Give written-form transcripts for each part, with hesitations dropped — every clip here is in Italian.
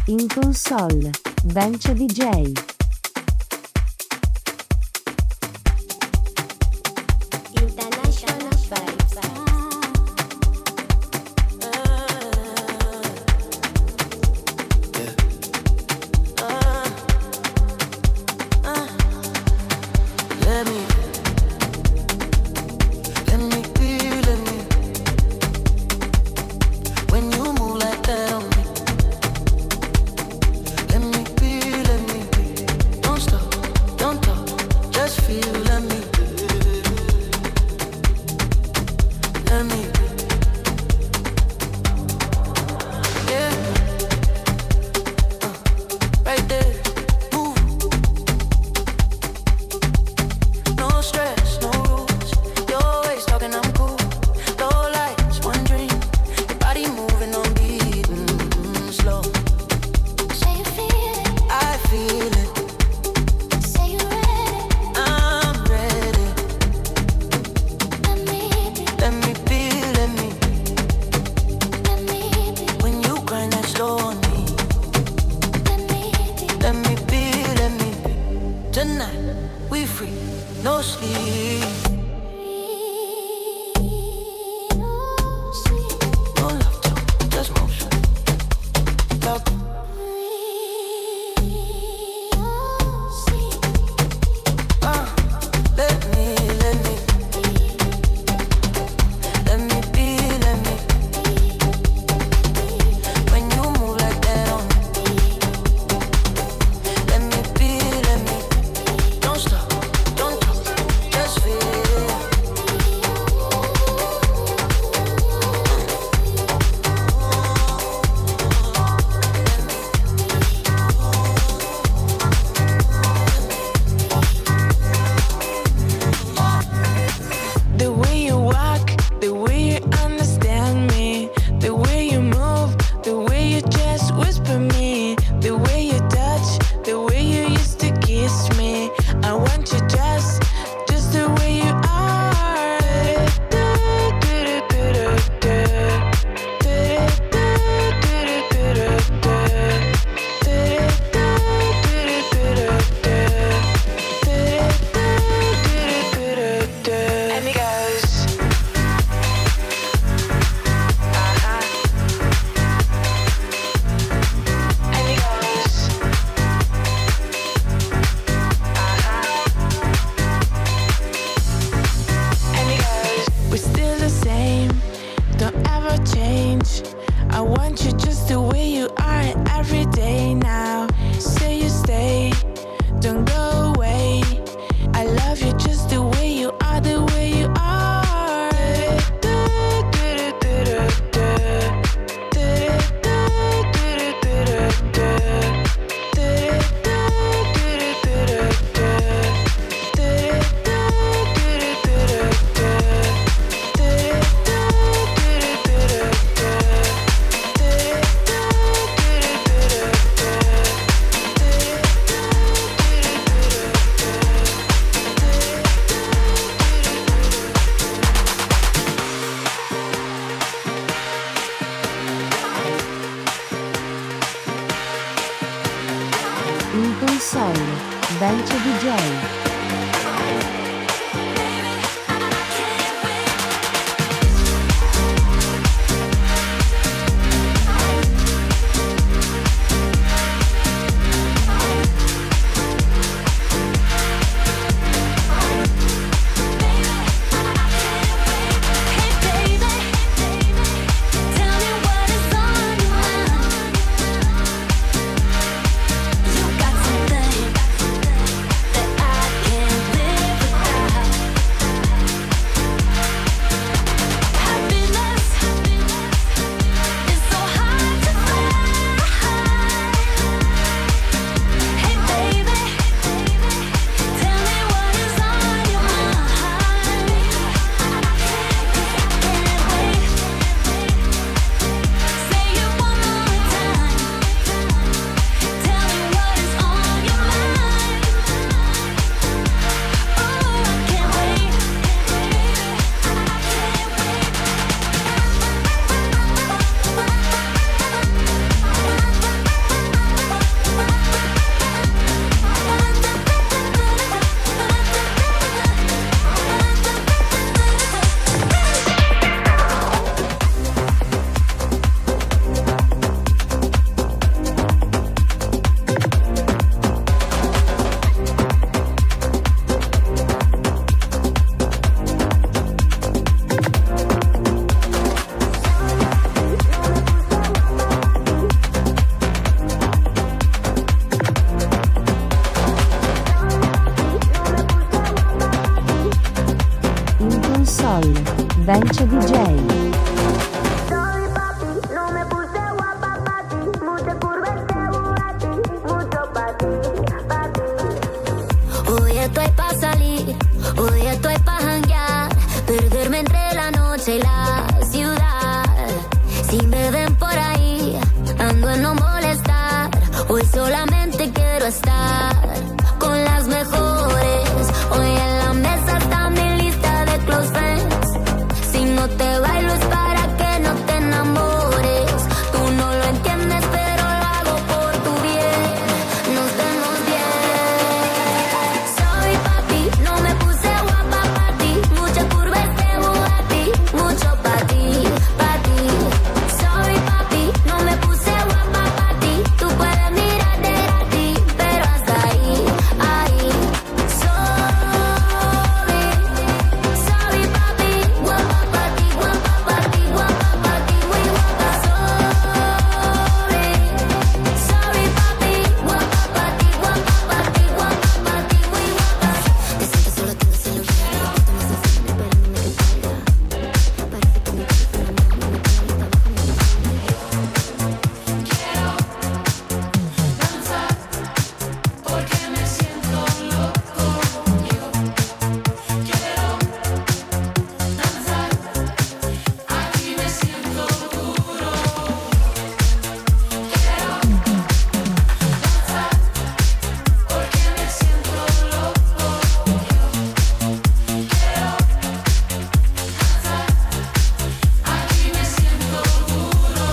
In console, Bench DJ. In console, Bench DJ. I Bench DJ. Estoy pa' salir, hoy estoy pa' janguear, perderme entre la noche y la ciudad. Si me ven por ahí, ando en no molestar, hoy solamente quiero estar con las mejores. Hoy en la mesa está mi lista de close friends. Si no te bailo es para que no te enamores. Tú no lo entiendes pero lo hago por tu bien. Nos vemos bien. Soy papi, no me puse guapa pa' ti. Mucha curva este Bugatti, mucho pa' ti, pa' ti. Soy papi, no me puse guapa pa' ti. Tú puedes mirar de gratis, pero hasta ahí, ahí. Sorry papi, guapa pa' ti, guapa pa' ti, guapa pa' ti, muy guapa. Sorry papi, guapa pa' ti, guapa pa' ti, guapa pa' ti, muy guapa. Te siento solo, tengo celular, estamos esperándome que salga. Parece que mi teléfono no me pone lista bajo mi Porque me siento loco, yo quiero danzar, aquí me siento duro. Quiero danzar, porque me siento loco, yo quiero danzar, aquí me siento duro.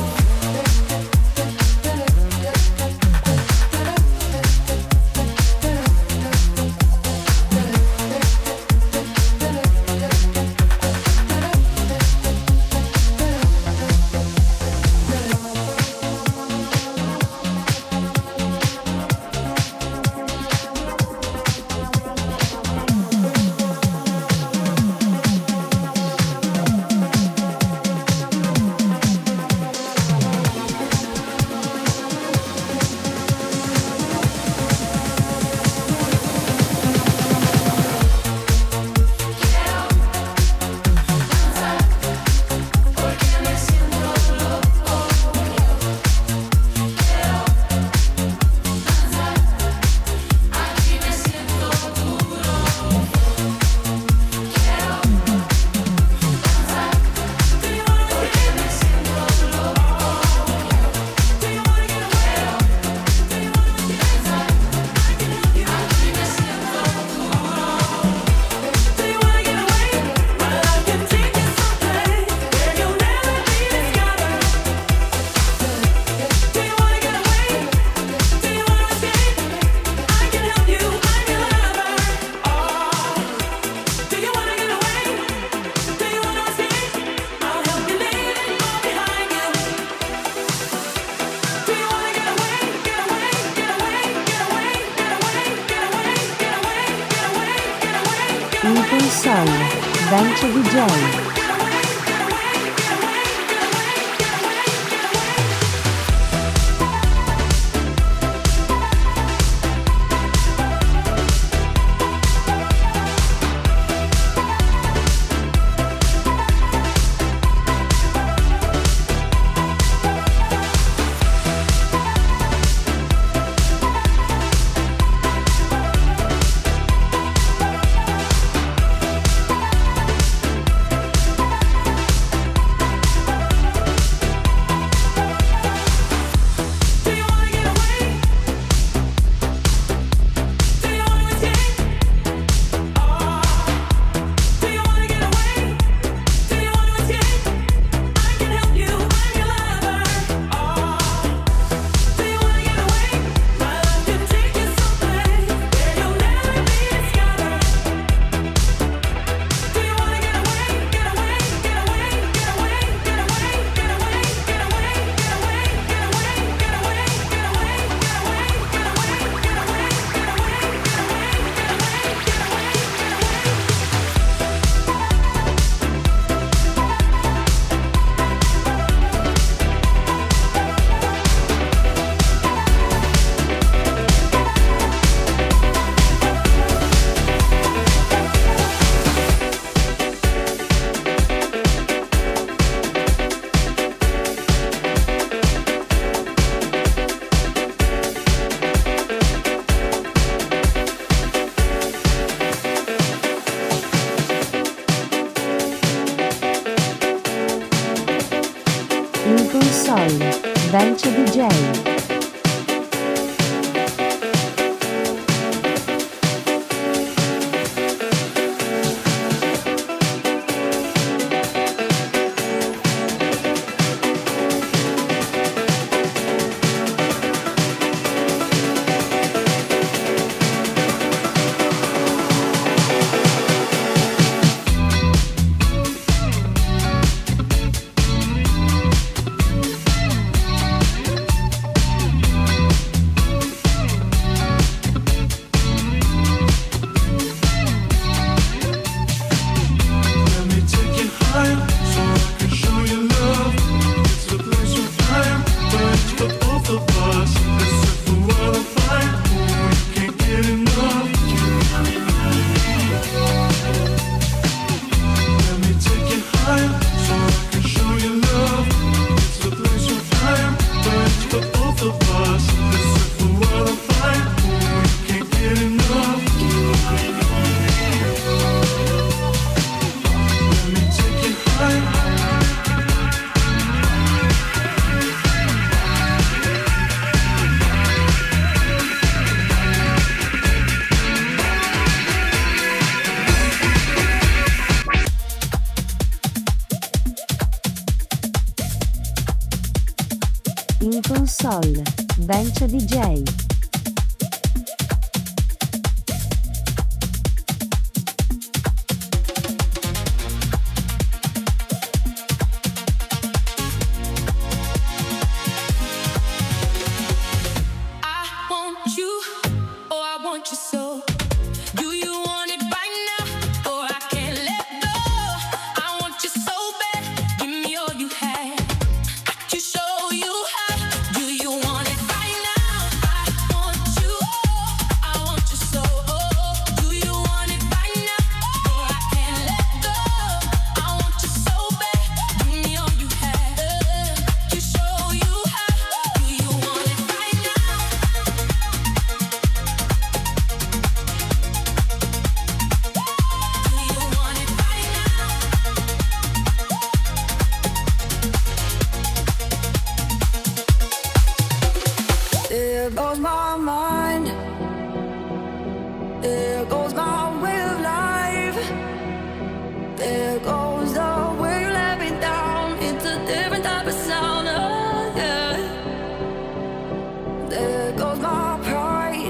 Porque me siento loco, yo quiero danzar, aquí me siento duro. Quiero danzar, porque me siento loco. Do you wanna get away? Do you wanna danzar? Aquí me siento duro. Do you wanna get away? My love can take you someplace where you'll never be discovered. Do you wanna get away? Do you wanna escape? I can help you, I'm your lover. Do you wanna get away? Do you wanna escape? I'll help you leave it all behind you. Do you wanna get away? Get away, get away, get away, get away, get away, get away, get away, get away, get away. In console, Bench DJ. Bench DJ. In console, Bench DJ. There goes my mind. There goes my way of life. There goes the way you let me down. It's a different type of sound. Oh, yeah. There goes my pride.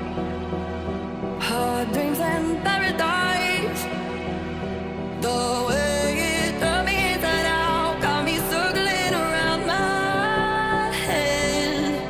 Hard dreams and paradise. The way it turned me inside out got me circling around my head.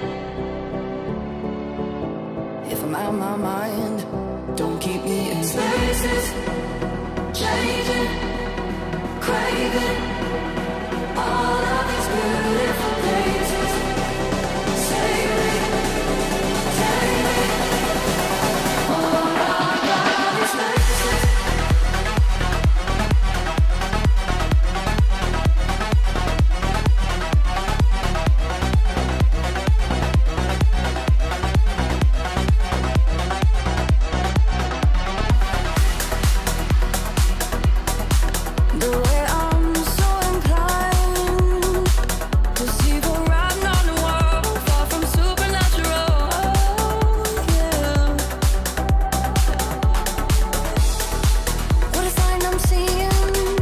If I'm out of my mind, don't keep me in spaces, changing, craving all of these beautiful places. Save me, take me, all of these places. The way I'm so inclined to see the writing on the wall, far from supernatural. Yeah. What a sign I'm seeing.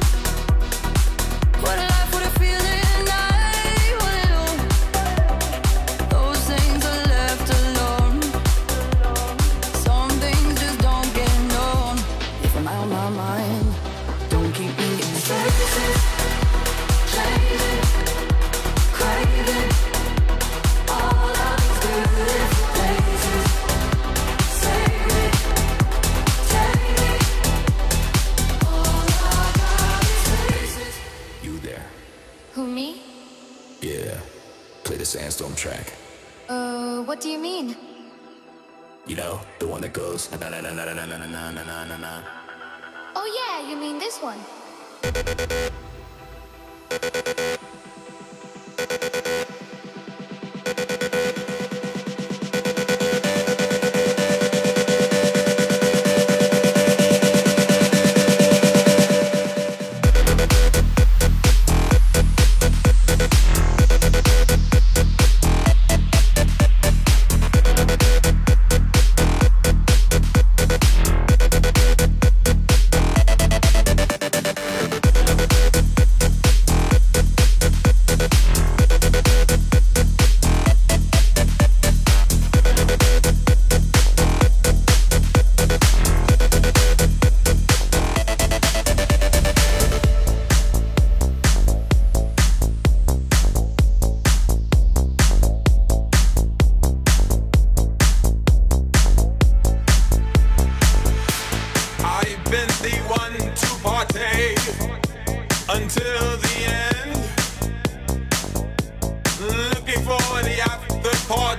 What a life, what a feeling I will. Those things are left alone. Some things just don't get known. If I'm out of my mind, don't keep me in spaces, changing, craving all of these beautiful places. Save me, take me, all of these places. You there? Who, me? Yeah. Play the Sandstorm track. What do you mean? You know, the one that goes na na na na na na na na na na na. Oh yeah, you mean this one?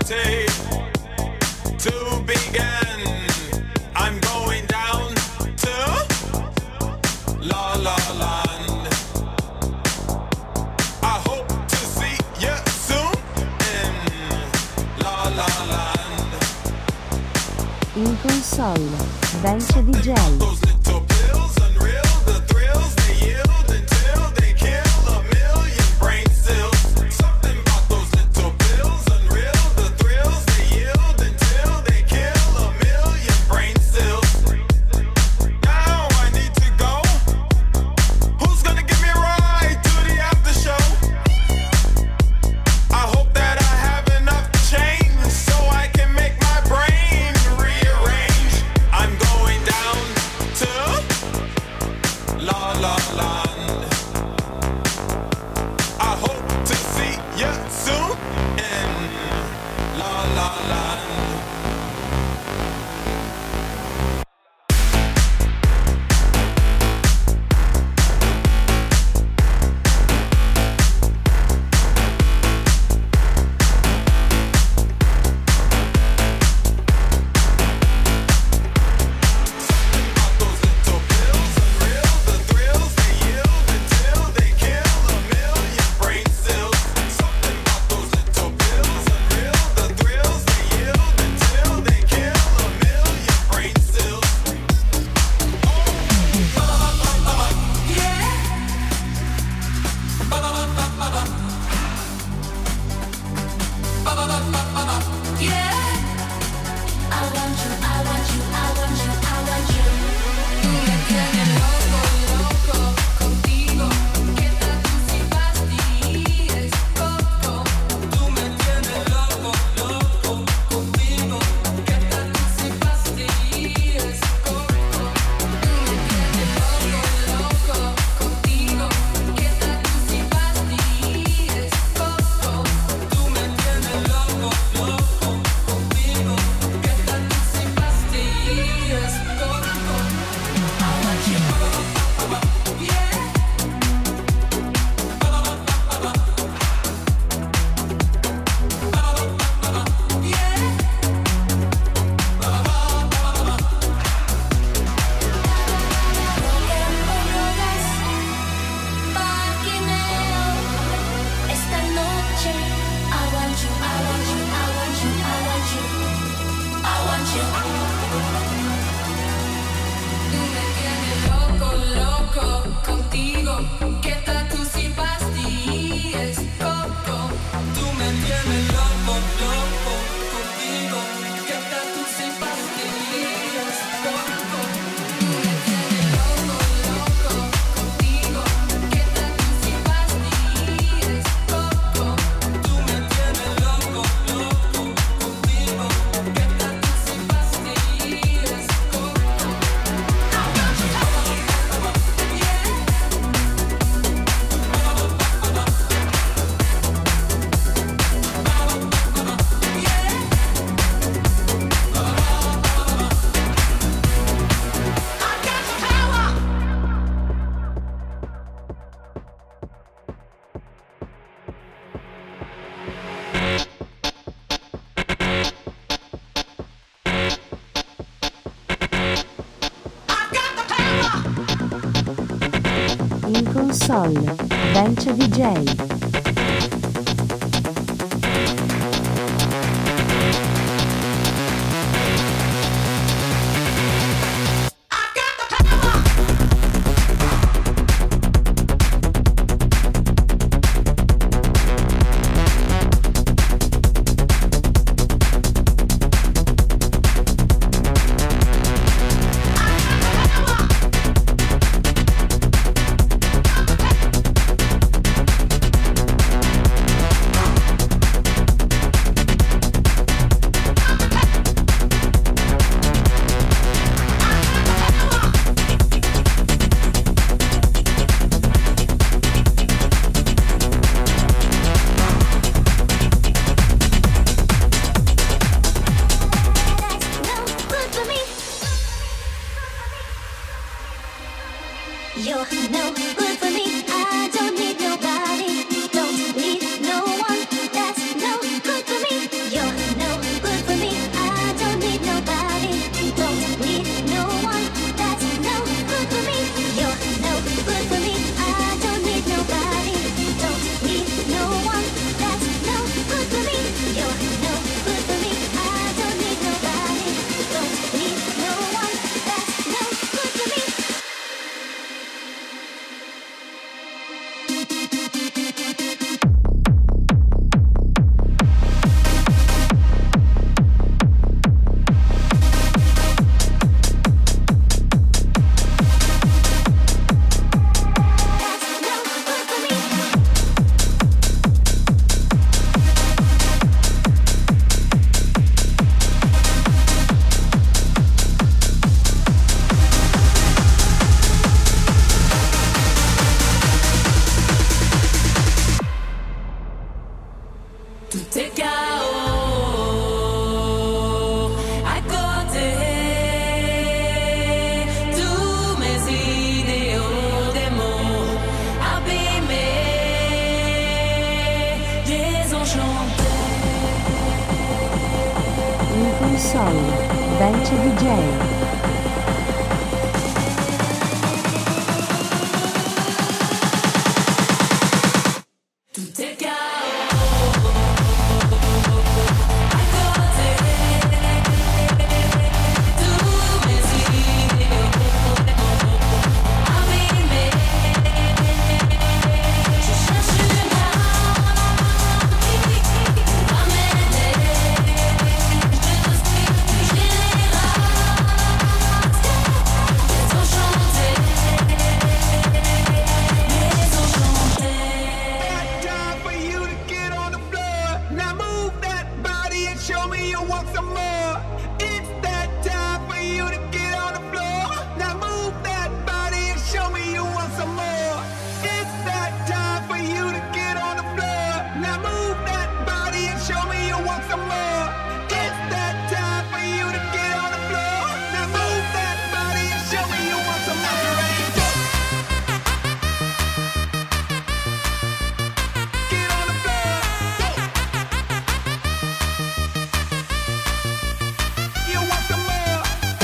party to begin. I'm going down to La La Land. I hope to see you soon in La La Land. In console, Bench DJ. Those little pills, unreal, the thrills they yield until they kill a million brain cells. Something about those little pills, unreal, the thrills they yield until they kill a million brain cells. Now I need to go. Who's gonna give me a ride to the after show? I hope that I have enough change so I can make my brain rearrange. I'm going down to La La Land. I hope to see you soon in La La Land. Those little pills, unreal, the thrills they yield until they kill a million brain cells. Something about those little pills, unreal, the thrills they yield until they kill a million brain cells. I want you, I want you, I want you, I want you. Tú me tienes loco, loco contigo. Que tanto si fastidies, coco. Tú me tienes loco, loco contigo. Que tanto si fastidies, coco. Tú me tienes loco, loco contigo. Que tanto si fastidies, coco. Tú me tienes loco, loco contigo. Que tanto si fastidies, coco. I want you, yeah. Maquineo esta noche. I want you, I want you, I want you, I want you, I want you. Tú me tienes loco, loco contigo. Que tanto si fastidies, coco. Tú me tienes loco, loco contigo. Que tanto si fastidies, coco. Tú me tienes loco, loco contigo. Que tanto si fastidies, coco. Tú me tienes loco, loco contigo. Que tanto si fastidies, coco. In console, Bench DJ. Tout est chaos à côté. Tous mes idéaux, des mots abîmés, désenchantés. In console, Bench DJ. Tout est chaos à côté. Tous mes idéaux, des mots abîmés. Je cherche une partie pour m'amener. Je suis générateur, désenchanté, désenchanté. Time for you to get on the floor. Now move that body and show me you want some more. It's that time for you to get on the floor. Now move that body and show me you want some more. It's that time for you to get on the floor. Now move that body and show me you want some more. It's that time for you to get on the floor. Now move that body and show me you want some more. Get on the floor. You want some more?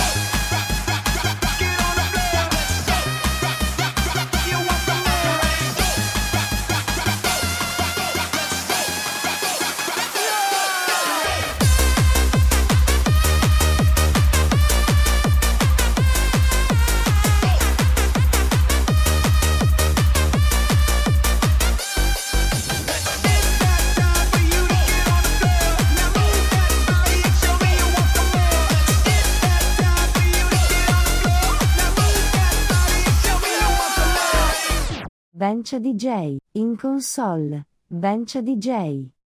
Get on the floor. You want some more? Bench DJ. In console, Bench DJ.